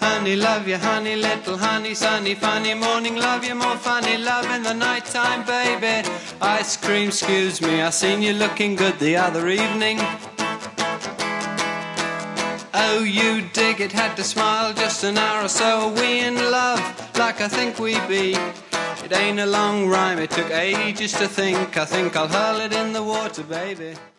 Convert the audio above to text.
love you, honey, little honey, sunny, funny morning, love you, more funny, love in the night time, baby. Ice cream, excuse me, I seen you looking good the other evening. Oh, you dig it, had to smile just an hour or so. Are we in love, like I think we be? It ain't a long rhyme, it took ages to think. I think I'll hurl it in the water, baby.